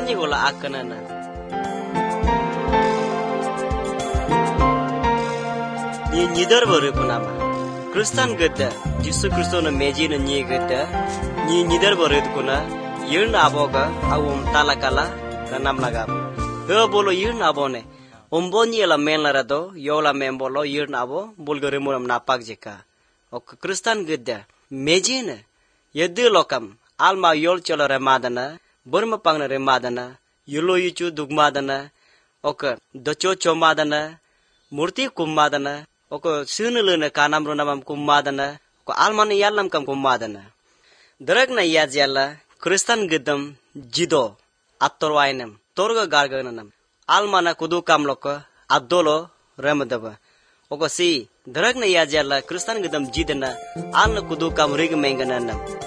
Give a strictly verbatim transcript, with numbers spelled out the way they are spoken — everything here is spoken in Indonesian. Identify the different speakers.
Speaker 1: Kristan je gola akanana. Ni nyidar baru punama. Kristan gada, Yesus Kristus na meji na nyi gada, ni nyidar baru itu kuna, yun aboga, awam talakala, kanam lagam. He bolo yun abone, umbonyi la men la rado, yola men bolo yun abo, bulgari munam napak jeka. Ok Kristan gada, meji na, yedde lokam, alma yol chola remadana, burma pangna remadana, yulo yuchu dugmadana, ok docho chomadana, murti kummadana. Oko sunuluna kanam runamam kummadana, ko alman yallam kam kummadana. Dragna yajalla, Kristan gedam jido, attorwainam, torga garganam, almana kudu kamloko, addolo remadaba. Oko si, dragna yajalla, Kristan gedam jidana, alna kudu kam rigmengananam.